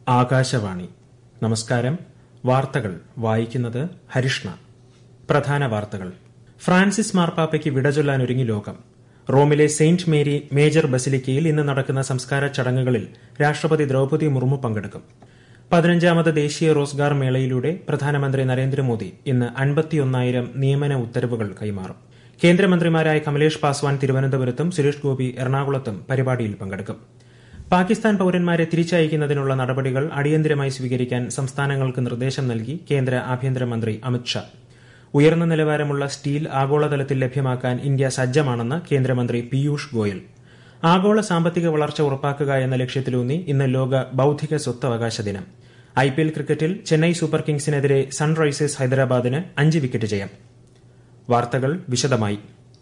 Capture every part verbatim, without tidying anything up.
ആകാശവാണി. നമസ്കാരം. വാർത്തകൾ വായിക്കുന്നത് ഹരിഷ്ണ. പ്രധാന വാർത്തകൾ. ഫ്രാൻസിസ് മാർപ്പാപ്പയ്ക്ക് വിടചൊല്ലാനൊരുങ്ങി ലോകം. റോമിലെ സെയിന്റ് മേരി മേജർ ബസിലിക്കയിൽ ഇന്ന് നടക്കുന്ന സംസ്കാര ചടങ്ങുകളിൽ രാഷ്ട്രപതി ദ്രൌപദി മുർമു പങ്കെടുക്കും. പതിനഞ്ചാമത് ദേശീയ റോസ്ഗാർ മേളയിലൂടെ പ്രധാനമന്ത്രി നരേന്ദ്രമോദി ഇന്ന് അൻപത്തിയൊന്നായിരം നിയമന ഉത്തരവുകൾ കൈമാറും. കേന്ദ്രമന്ത്രിമാരായ കമലേഷ് പാസ്വാൻ തിരുവനന്തപുരത്തും സുരേഷ് ഗോപി എറണാകുളത്തും പരിപാടിയിൽ പങ്കെടുക്കും. പാകിസ്ഥാൻ പൌരന്മാരെ തിരിച്ചയക്കുന്നതിനുള്ള നടപടികൾ അടിയന്തരമായി സ്വീകരിക്കാൻ സംസ്ഥാനങ്ങൾക്ക് നിർദ്ദേശം നൽകി കേന്ദ്ര ആഭ്യന്തരമന്ത്രി അമിത്ഷാ. ഉയർന്ന നിലവാരമുള്ള സ്റ്റീൽ ആഗോളതലത്തിൽ ലഭ്യമാക്കാൻ ഇന്ത്യ സജ്ജമാണെന്ന് കേന്ദ്രമന്ത്രി പീയൂഷ് ഗോയൽ. ആഗോള സാമ്പത്തിക വളർച്ച ഉറപ്പാക്കുക എന്ന ലക്ഷ്യത്തിലൂന്നി ഇന്ന് ലോക ബൌദ്ധിക സ്വത്തവകാശ ദിനം. ഐപിഎൽ ക്രിക്കറ്റിൽ ചെന്നൈ സൂപ്പർ കിങ്സിനെതിരെ സൺറൈസേഴ്സ് ഹൈദരാബാദിന് അഞ്ച് വിക്കറ്റ് ജയം. വാർത്തകൾ വിശദമായി.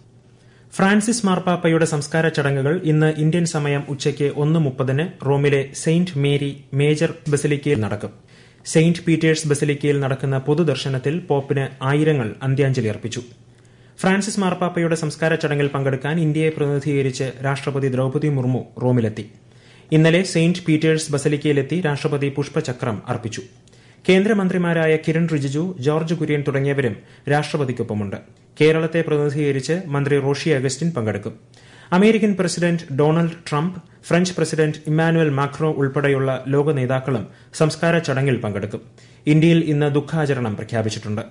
ഫ്രാൻസിസ് മാർപ്പാപ്പയുടെ സംസ്കാര ചടങ്ങുകൾ ഇന്ന് ഇന്ത്യൻ സമയം ഉച്ചയ്ക്ക് ഒന്ന് മുപ്പതിന് റോമിലെ സെയിന്റ് മേരി മേജർ ബസിലിക്കയിൽ നടക്കും. സെയിന്റ് പീറ്റേഴ്സ് ബസിലിക്കയിൽ നടക്കുന്ന പൊതുദർശനത്തിൽ പോപ്പിന് ആയിരങ്ങൾ അന്ത്യാഞ്ജലി അർപ്പിച്ചു. ഫ്രാൻസിസ് മാർപ്പാപ്പയുടെ സംസ്കാര ചടങ്ങിൽ പങ്കെടുക്കാൻ ഇന്ത്യയെ പ്രതിനിധീകരിച്ച് രാഷ്ട്രപതി ദ്രൌപദി മുർമു റോമിലെത്തി. ഇന്നലെ സെയിന്റ് പീറ്റേഴ്സ് ബസിലിക്കയിലെത്തി രാഷ്ട്രപതി പുഷ്പചക്രം അർപ്പിച്ചു. കേന്ദ്രമന്ത്രിമാരായ കിരൺ റിജിജു, ജോർജ് കുര്യൻ തുടങ്ങിയവരും രാഷ്ട്രപതിക്കൊപ്പമുണ്ട്. കേരളത്തെ പ്രതിനിധീകരിച്ച് മന്ത്രി റോഷി അഗസ്റ്റിൻ പങ്കെടുക്കും. American president Donald Trump, French president Emmanuel Macron ഉൾപ്പെടെയുള്ള ലോക നേതാക്കളും സംസ്കാര ചടങ്ങിൽ പങ്കെടുക്കും. ഇന്ത്യയിൽ ഇന്ന് ദുഃഖാചരണം പ്രഖ്യാപിച്ചിട്ടുണ്ട്.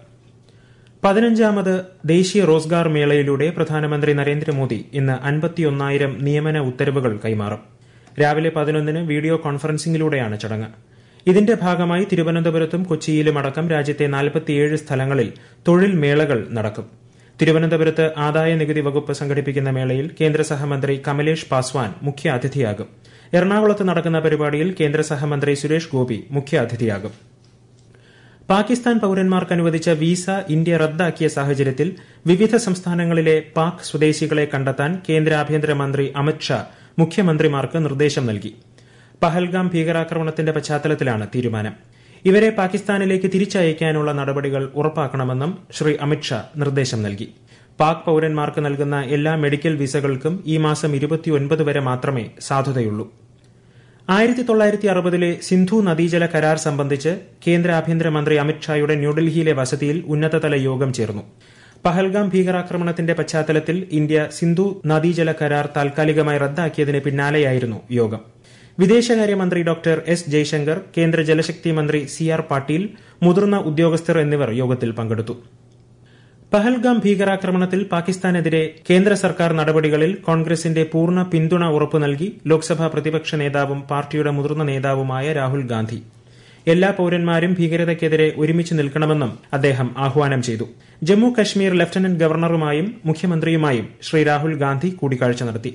പതിനഞ്ചാമത് ദേശീയ റോസ്ഗാർ മേളയിലൂടെ പ്രധാനമന്ത്രി നരേന്ദ്രമോദി ഇന്ന് അൻപത്തിയൊന്നായിരം നിയമന ഉത്തരവുകൾ കൈമാറും. രാവിലെ പതിനൊന്നിന് വീഡിയോ കോൺഫറൻസിംഗിലൂടെയാണ് ചടങ്ങ്. ഇതിന്റെ ഭാഗമായി തിരുവനന്തപുരത്തും കൊച്ചിയിലും അടക്കം രാജ്യത്തെ നാൽപ്പത്തിയേഴ് സ്ഥലങ്ങളിൽ തൊഴിൽ മേളകൾ നടക്കും. തിരുവനന്തപുരത്ത് ആദായ നികുതി വകുപ്പ് സംഘടിപ്പിക്കുന്ന മേളയിൽ കേന്ദ്ര സഹമന്ത്രി കമലേഷ് പാസ്വാൻ മുഖ്യ അതിഥിയാകും. എറണാകുളത്ത് നടക്കുന്ന പരിപാടിയിൽ കേന്ദ്ര സഹമന്ത്രി സുരേഷ് ഗോപി മുഖ്യ അതിഥിയാകും. പാകിസ്ഥാൻ പൌരന്മാർക്ക് അനുവദിച്ച വീസ ഇന്ത്യ റദ്ദാക്കിയ സാഹചര്യത്തിൽ വിവിധ സംസ്ഥാനങ്ങളിലെ പാക് സ്വദേശികളെ കണ്ടെത്താൻ കേന്ദ്ര ആഭ്യന്തരമന്ത്രി അമിത്ഷാ മുഖ്യമന്ത്രിമാർക്ക് നിർദ്ദേശം നൽകി. പഹൽഗാം ഭീകരാക്രമണത്തിന്റെ പശ്ചാത്തലത്തിലാണ് തീരുമാനം. ഇവരെ പാകിസ്ഥാനിലേക്ക് തിരിച്ചയക്കാനുള്ള നടപടികൾ ഉറപ്പാക്കണമെന്നും ശ്രീ അമിത്ഷാ നിർദ്ദേശം നൽകി. പാക് പൌരന്മാർക്ക് നൽകുന്ന എല്ലാ മെഡിക്കൽ വിസകൾക്കും ഈ മാസം ഇരുപത്തിയൊൻപത് വരെ മാത്രമേ സാധുതയുള്ളൂ. ആയിരത്തി തൊള്ളായിരത്തി അറുപതിലെ സിന്ധു നദീജല കരാർ സംബന്ധിച്ച് കേന്ദ്ര ആഭ്യന്തരമന്ത്രി അമിത്ഷായുടെ ന്യൂഡൽഹിയിലെ വസതിയിൽ ഉന്നതതല യോഗം ചേർന്നു. പഹൽഗാം ഭീകരാക്രമണത്തിന്റെ പശ്ചാത്തലത്തിൽ ഇന്ത്യ സിന്ധു നദീജല കരാർ താൽക്കാലികമായി റദ്ദാക്കിയതിന് പിന്നാലെയായിരുന്നു യോഗം. വിദേശകാര്യമന്ത്രി ഡോക്ടർ എസ് ജയശങ്കർ, കേന്ദ്ര ജലശക്തി മന്ത്രി സി ആർ പാട്ടീൽ, മുതിർന്ന ഉദ്യോഗസ്ഥർ എന്നിവർ യോഗത്തിൽ പങ്കെടുത്തു. പഹൽഗാം ഭീകരാക്രമണത്തിൽ പാകിസ്ഥാനെതിരെ കേന്ദ്ര സർക്കാർ നടപടികളിൽ കോൺഗ്രസിന്റെ പൂർണ്ണ പിന്തുണ ഉറപ്പു നൽകി ലോക്സഭാ പ്രതിപക്ഷ നേതാവും പാർട്ടിയുടെ മുതിർന്ന നേതാവുമായ രാഹുൽ ഗാന്ധി. എല്ലാ പൌരന്മാരും ഭീകരതയ്ക്കെതിരെ ഒരുമിച്ച് നിൽക്കണമെന്നും അദ്ദേഹം ആഹ്വാനം ചെയ്തു. ജമ്മു കശ്മീർ ലഫ്റ്റനന്റ് ഗവർണറുമായും മുഖ്യമന്ത്രിയുമായും ശ്രീ രാഹുൽ ഗാന്ധി കൂടിക്കാഴ്ച നടത്തി.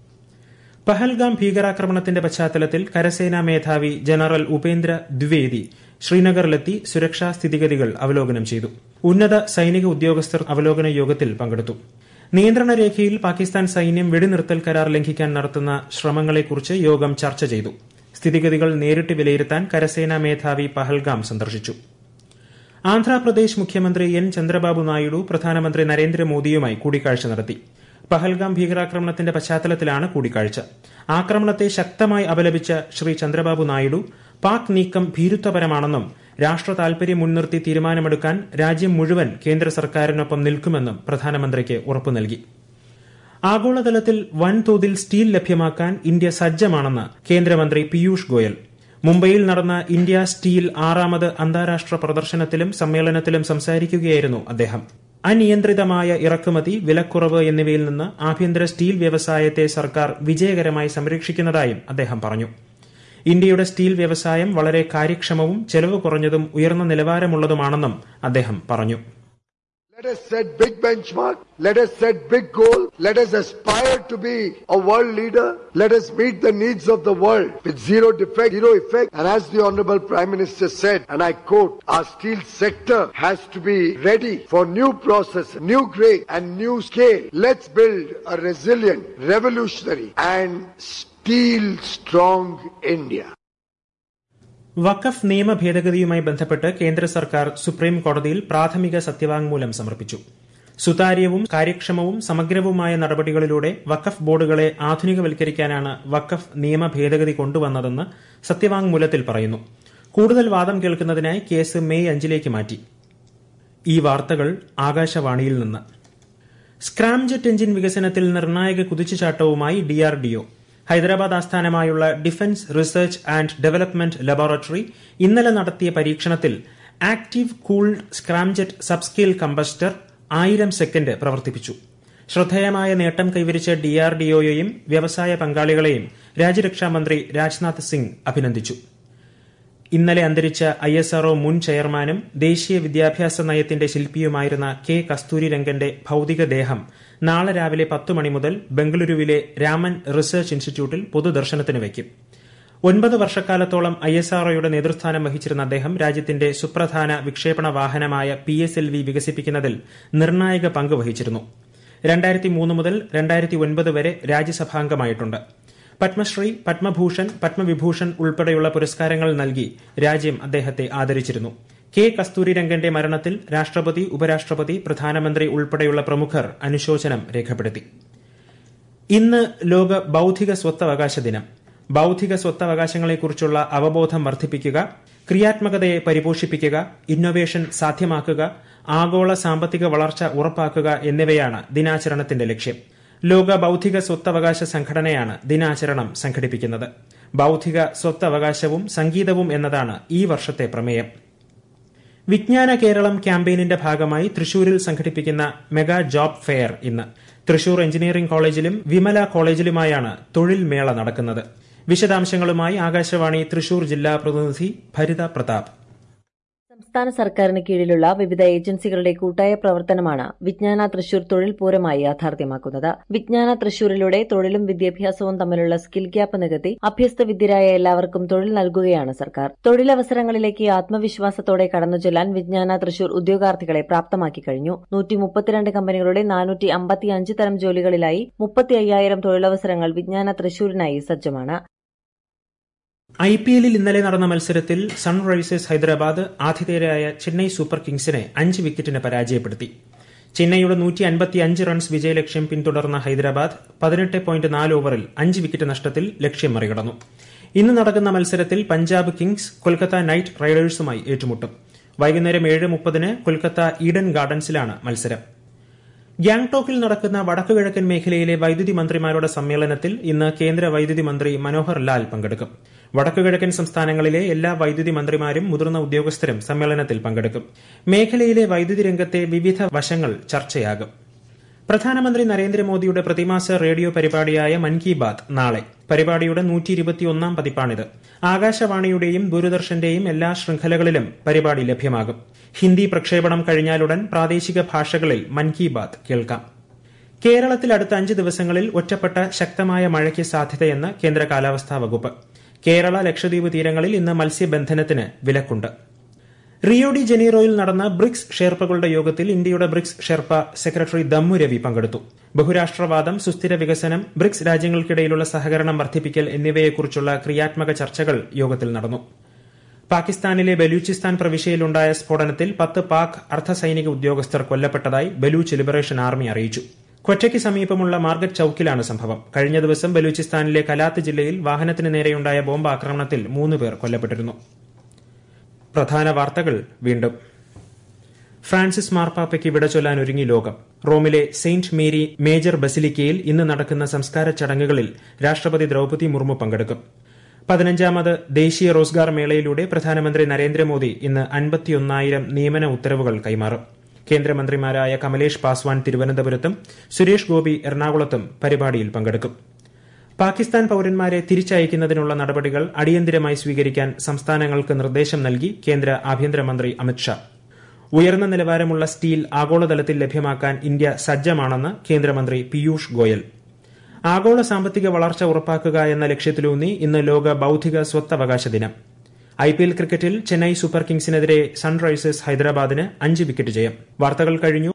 പഹൽഗാം ഭീകരാക്രമണത്തിന്റെ പശ്ചാത്തലത്തിൽ കരസേനാ മേധാവി ജനറൽ ഉപേന്ദ്ര ദ്വിവേദി ശ്രീനഗറിലെത്തി സുരക്ഷാ സ്ഥിതിഗതികൾ അവലോകനം ചെയ്തു. ഉന്നത സൈനിക ഉദ്യോഗസ്ഥർ അവലോകന യോഗത്തിൽ പങ്കെടുത്തു. നിയന്ത്രണ രേഖയിൽ പാകിസ്ഥാൻ സൈന്യം വെടിനിർത്തൽ കരാർ ലംഘിക്കാൻ നടത്തുന്ന ശ്രമങ്ങളെക്കുറിച്ച് യോഗം ചർച്ച ചെയ്തു. സ്ഥിതിഗതികൾ നേരിട്ട് വിലയിരുത്താൻ കരസേനാ മേധാവി പഹൽഗാം സന്ദർശിച്ചു. ആന്ധ്രാപ്രദേശ് മുഖ്യമന്ത്രി എൻ ചന്ദ്രബാബു നായിഡു പ്രധാനമന്ത്രി നരേന്ദ്രമോദിയുമായി കൂടിക്കാഴ്ച നടത്തി. പഹൽഗാം ഭീകരാക്രമണത്തിന്റെ പശ്ചാത്തലത്തിലാണ് കൂടിക്കാഴ്ച. ആക്രമണത്തെ ശക്തമായി അപലപിച്ച ശ്രീ ചന്ദ്രബാബു നായിഡു പാക് നീക്കം ഭീരുത്വപരമാണെന്നും രാഷ്ട്ര താൽപര്യം മുൻനിർത്തി തീരുമാനമെടുക്കാൻ രാജ്യം മുഴുവൻ കേന്ദ്ര സർക്കാരിനൊപ്പം നിൽക്കുമെന്നും പ്രധാനമന്ത്രിക്ക് ഉറപ്പു നൽകി. ആഗോളതലത്തിൽ വൻതോതിൽ സ്റ്റീൽ ലഭ്യമാക്കാൻ ഇന്ത്യ സജ്ജമാണെന്ന് കേന്ദ്രമന്ത്രി പീയൂഷ് ഗോയൽ. മുംബൈയിൽ നടന്ന ഇന്ത്യ സ്റ്റീൽ ആറാമത് അന്താരാഷ്ട്ര പ്രദർശനത്തിലും സമ്മേളനത്തിലും സംസാരിക്കുകയായിരുന്നു അദ്ദേഹം. അനിയന്ത്രിതമായ ഇറക്കുമതി, വിലക്കുറവ് എന്നിവയിൽ നിന്ന് ആഭ്യന്തര സ്റ്റീൽ വ്യവസായത്തെ സർക്കാർ വിജയകരമായി സംരക്ഷിക്കുന്നതായും അദ്ദേഹം പറഞ്ഞു. ഇന്ത്യയുടെ സ്റ്റീൽ വ്യവസായം വളരെ കാര്യക്ഷമവും ചെലവ് കുറഞ്ഞതും ഉയർന്ന നിലവാരമുള്ളതുമാണെന്നും അദ്ദേഹം പറഞ്ഞു. Let us set big benchmark. Let us set big goal. Let us aspire to be a world leader. Let us meet the needs of the world with zero defect, zero effect. And as the Honorable Prime Minister said, and I quote, our steel sector has to be ready for new process, new grade and new scale. Let's build a resilient, revolutionary and steel strong India. വഖഫ് നിയമ ഭേദഗതിയുമായി ബന്ധപ്പെട്ട് കേന്ദ്ര സർക്കാർ supreme കോടതിയിൽ പ്രാഥമിക സത്യവാങ്മൂലം സമർപ്പിച്ചു. സുതാര്യവും കാര്യക്ഷമവും സമഗ്രവുമായ നടപടികളിലൂടെ വഖഫ് ബോർഡുകളെ ആധുനികവൽക്കരിക്കാനാണ് വഖഫ് നിയമ ഭേദഗതി കൊണ്ടുവന്നതെന്ന് സത്യവാങ്മൂലത്തിൽ പറയുന്നു. കൂടുതൽ വാദം കേൾക്കുന്നതിനായി കേസ് മെയ് അഞ്ചിലേക്ക് മാറ്റി. ഈ വാർത്തകൾ ആകാശവാണിയിൽ നിന്ന്. സ്ക്രാംജെറ്റ് എഞ്ചിൻ വികസനത്തിൽ നിർണായക കുതിച്ചുചാട്ടവുമായി ഡിആർഡിഒ. ഹൈദരാബാദ് ആസ്ഥാനമായുള്ള defence research and development laboratory ഇന്നലെ നടത്തിയ പരീക്ഷണത്തിൽ active cooled scramjet subscale combustor ആയിരം സെക്കൻഡ് പ്രവർത്തിപ്പിച്ചു. ശ്രദ്ധേയമായ നേട്ടം കൈവരിച്ച ഡിആർഡിഒയെയും വ്യവസായ പങ്കാളികളെയും രാജ്യരക്ഷാമന്ത്രി രാജ്നാഥ് സിംഗ് അഭിനന്ദിച്ചു. ഇന്നലെ അന്തരിച്ച ഐഎസ്ആർഒ മുൻ ചെയർമാനും ദേശീയ വിദ്യാഭ്യാസ നയത്തിന്റെ ശില്പിയുമായിരുന്ന കെ കസ്തൂരിരംഗന്റെ ഭൌതികദേഹം നാളെ രാവിലെ പത്ത് മണി മുതൽ ബംഗളൂരുവിലെ രാമൻ റിസർച്ച് ഇൻസ്റ്റിറ്റ്യൂട്ടിൽ പൊതുദർശനത്തിന് വയ്ക്കും. ഒൻപത് വർഷക്കാലത്തോളം ഐഎസ്ആർഒയുടെ നേതൃസ്ഥാനം വഹിച്ചിരുന്ന അദ്ദേഹം രാജ്യത്തിന്റെ സുപ്രധാന വിക്ഷേപണ വാഹനമായ പി എസ് എൽ വി വികസിപ്പിക്കുന്നതിൽ നിർണായക പങ്ക് വഹിച്ചിരുന്നു. രണ്ടായിരത്തി മൂന്ന് മുതൽ രണ്ടായിരത്തി ഒൻപത് വരെ രാജ്യസഭാംഗമായിട്ടുണ്ട്. പത്മശ്രീ, പത്മഭൂഷൺ, പത്മവിഭൂഷൺ ഉൾപ്പെടെയുള്ള പുരസ്കാരങ്ങൾ നൽകി രാജ്യം അദ്ദേഹത്തെ ആദരിച്ചിരുന്നു. കെ കസ്തൂരിരംഗന്റെ മരണത്തിൽ രാഷ്ട്രപതി, ഉപരാഷ്ട്രപതി, പ്രധാനമന്ത്രി ഉൾപ്പെടെയുള്ള പ്രമുഖർ അനുശോചനം രേഖപ്പെടുത്തി. ഇന്ന് ലോക ബൌദ്ധിക സ്വത്തവകാശ ദിനം. ബൌദ്ധിക സ്വത്തവകാശങ്ങളെക്കുറിച്ചുള്ള അവബോധം വർദ്ധിപ്പിക്കുക, ക്രിയാത്മകതയെ പരിപോഷിപ്പിക്കുക, ഇന്നൊവേഷൻ സാധ്യമാക്കുക, ആഗോള സാമ്പത്തിക വളർച്ച ഉറപ്പാക്കുക എന്നിവയാണ് ദിനാചരണത്തിന്റെ ലക്ഷ്യം. ലോക ബൌദ്ധിക സ്വത്തവകാശ സംഘടനയാണ് ദിനാചരണം സംഘടിപ്പിക്കുന്നത്. ബൌദ്ധിക സ്വത്തവകാശവും സംഗീതവും എന്നതാണ് ഈ വർഷത്തെ പ്രമേയം. വിജ്ഞാന കേരളം ക്യാമ്പയിനിന്റെ ഭാഗമായി തൃശൂരിൽ സംഘടിപ്പിക്കുന്ന മെഗാ ജോബ് ഫെയർ ഇന്ന്. തൃശൂർ എഞ്ചിനീയറിംഗ് കോളേജിലും വിമല കോളേജിലുമായാണ് തൊഴിൽ മേള നടക്കുന്നത്. വിശദാംശങ്ങളുമായി ആകാശവാണി തൃശൂർ ജില്ലാ പ്രതിനിധി ഭരിത പ്രതാപ്. സംസ്ഥാന സർക്കാരിന് കീഴിലുള്ള വിവിധ ഏജൻസികളുടെ കൂട്ടായ പ്രവർത്തനമാണ് വിജ്ഞാന തൃശൂർ തൊഴിൽ പൂരമായി യാഥാർത്ഥ്യമാക്കുന്നത്. വിജ്ഞാന തൃശൂരിലൂടെ തൊഴിലും വിദ്യാഭ്യാസവും തമ്മിലുള്ള സ്കിൽ ഗ്യാപ്പ് നികത്തി അഭ്യസ്ത വിദ്യരായ എല്ലാവർക്കും തൊഴിൽ നൽകുകയാണ് സർക്കാർ. തൊഴിലവസരങ്ങളിലേക്ക് ആത്മവിശ്വാസത്തോടെ കടന്നുചെല്ലാൻ വിജ്ഞാന തൃശൂർ ഉദ്യോഗാർത്ഥികളെ പ്രാപ്തമാക്കി കഴിഞ്ഞു. നൂറ്റി മുപ്പത്തിരണ്ട് കമ്പനികളുടെ നാനൂറ്റി അമ്പത്തിയഞ്ച് തരം ജോലികളിലായി മുപ്പത്തി അയ്യായിരം തൊഴിലവസരങ്ങൾ വിജ്ഞാന തൃശൂരിനായി സജ്ജമാണ്. ഐ പി എല്ലിൽ ഇന്നലെ നടന്ന മത്സരത്തിൽ സൺറൈസേഴ്സ് ഹൈദരാബാദ് ആതിഥേയരായ ചെന്നൈ സൂപ്പർ കിങ്സിനെ അഞ്ച് വിക്കറ്റിന് പരാജയപ്പെടുത്തി. ചെന്നൈയുടെ നൂറ്റി അൻപത്തിയഞ്ച് റൺസ് വിജയലക്ഷ്യം പിന്തുടർന്ന ഹൈദരാബാദ് പതിനെട്ട് പോയിന്റ് നാല് ഓവറിൽ അഞ്ച് വിക്കറ്റ് നഷ്ടത്തിൽ ലക്ഷ്യം മറികടന്നു. ഇന്ന് നടക്കുന്ന മത്സരത്തിൽ പഞ്ചാബ് കിങ്സ് കൊൽക്കത്ത നൈറ്റ് റൈഡേഴ്സുമായി ഏറ്റുമുട്ടും. വൈകുന്നേരം ഏഴ് മുപ്പതിന് കൊൽക്കത്ത ഈഡൻ ഗാർഡൻസിലാണ് മത്സരം. ഗ്യാങ്ടോക്കിൽ നടക്കുന്ന വടക്കുകിഴക്കൻ മേഖലയിലെ വൈദ്യുതി മന്ത്രിമാരുടെ സമ്മേളനത്തിൽ ഇന്ന് കേന്ദ്ര വൈദ്യുതി മന്ത്രി മനോഹർ ലാൽ പങ്കെടുക്കും. വടക്കുകിഴക്കൻ സംസ്ഥാനങ്ങളിലെ എല്ലാ വൈദ്യുതി മന്ത്രിമാരും മുതിർന്ന ഉദ്യോഗസ്ഥരും സമ്മേളനത്തിൽ പങ്കെടുക്കും. മേഖലയിലെ വൈദ്യുതി രംഗത്തെ വിവിധ വശങ്ങൾ ചർച്ചയാകും. പ്രധാനമന്ത്രി നരേന്ദ്രമോദിയുടെ പ്രതിമാസ റേഡിയോ പരിപാടിയായ മൻ കി ബാത് നാളെ. പരിപാടിയുടെ നൂറ്റി ഇരുപത്തിയൊന്നാം പതിപ്പാണിത്. ആകാശവാണിയുടെയും ദൂരദർശന്റെയും എല്ലാ ശൃംഖലകളിലും പരിപാടി ലഭ്യമാകും. ഹിന്ദി പ്രക്ഷേപണം കഴിഞ്ഞാലുടൻ പ്രാദേശിക ഭാഷകളിൽ മൻ കി ബാത് കേൾക്കാം. കേരളത്തിൽ അടുത്ത അഞ്ച് ദിവസങ്ങളിൽ ഒറ്റപ്പെട്ട ശക്തമായ മഴയ്ക്ക് സാധ്യതയെന്ന് കേന്ദ്ര കാലാവസ്ഥാ വകുപ്പ്. കേരള, ലക്ഷദ്വീപ് തീരങ്ങളിൽ ഇന്ന് മത്സ്യബന്ധനത്തിന് വിലക്കുണ്ട്. റിയോ ഡി ജനീറോയിൽ നടന്ന ബ്രിക്സ് ഷെർപ്പകളുടെ യോഗത്തിൽ ഇന്ത്യയുടെ BRICS sherpa secretary Dammu Ravi പങ്കെടുത്തു. ബഹുരാഷ്ട്രവാദം, സുസ്ഥിര വികസനം, ബ്രിക്സ് രാജ്യങ്ങൾക്കിടയിലുള്ള സഹകരണം വർദ്ധിപ്പിക്കൽ എന്നിവയെക്കുറിച്ചുള്ള ക്രിയാത്മക ചർച്ചകൾ യോഗത്തിൽ നടന്നു. പാകിസ്ഥാനിലെ ബലൂചിസ്ഥാൻ പ്രവിശ്യയിലുണ്ടായ സ്ഫോടനത്തിൽ പത്ത് പാക് അർദ്ധസൈനിക ഉദ്യോഗസ്ഥർ കൊല്ലപ്പെട്ടതായി ബലൂച്ച് ലിബറേഷൻ ആർമി അറിയിച്ചു. ക്വറ്റയ്ക്ക് സമീപമുള്ള മാർഗറ്റ് ചൌക്കിലാണ് സംഭവം. കഴിഞ്ഞ ദിവസം ബലൂചിസ്ഥാനിലെ കലാത്ത് ജില്ലയിൽ വാഹനത്തിന് നേരെയുണ്ടായ ബോംബ് ആക്രമണത്തിൽ മൂന്ന് പേർ കൊല്ലപ്പെട്ടിരുന്നു. പ്രധാന വാർത്തകൾ വീണ്ടും. ഫ്രാൻസിസ് മാർപ്പാപ്പയ്ക്ക് വിട ചൊല്ലാൻ ഒരുങ്ങി ലോകം. റോമിലെ സെയിന്റ് മേരി മേജർ ബസിലിക്കയിൽ ഇന്ന് നടക്കുന്ന സംസ്കാര ചടങ്ങുകളിൽ രാഷ്ട്രപതി ദ്രൌപദി മുർമു പങ്കെടുക്കും. പതിനഞ്ചാമത് ദേശീയ റോസ്ഗാർ മേളയിലൂടെ പ്രധാനമന്ത്രി നരേന്ദ്രമോദി ഇന്ന് അൻപത്തിയൊന്നായിരം നിയമന ഉത്തരവുകൾ കൈമാറും. കേന്ദ്രമന്ത്രിമാരായ കമലേഷ് പാസ്വാൻ തിരുവനന്തപുരത്തും സുരേഷ് ഗോപി എറണാകുളത്തും പരിപാടിയിൽ പങ്കെടുക്കും. പാകിസ്ഥാൻ പൌരന്മാരെ തിരിച്ചയക്കുന്നതിനുള്ള നടപടികൾ അടിയന്തിരമായി സ്വീകരിക്കാൻ സംസ്ഥാനങ്ങൾക്ക് നിർദ്ദേശം നൽകി കേന്ദ്ര ആഭ്യന്തരമന്ത്രി അമിത്ഷാ. ഉയർന്ന നിലവാരമുള്ള സ്റ്റീൽ ആഗോളതലത്തിൽ ലഭ്യമാക്കാൻ ഇന്ത്യ സജ്ജമാണെന്ന് കേന്ദ്രമന്ത്രി പീയൂഷ് ഗോയൽ. ആഗോള സാമ്പത്തിക വളർച്ച ഉറപ്പാക്കുക എന്ന ലക്ഷ്യത്തിലൂന്നി ഇന്ന് ലോക ബൌദ്ധിക സ്വത്തവകാശ ദിനം. ഐപിഎൽ ക്രിക്കറ്റിൽ ചെന്നൈ സൂപ്പർ കിങ്സിനെതിരെ സൺറൈസേഴ്സ് ഹൈദരാബാദിന് അഞ്ച് വിക്കറ്റ് ജയം. വാർത്തകൾ കഴിഞ്ഞു.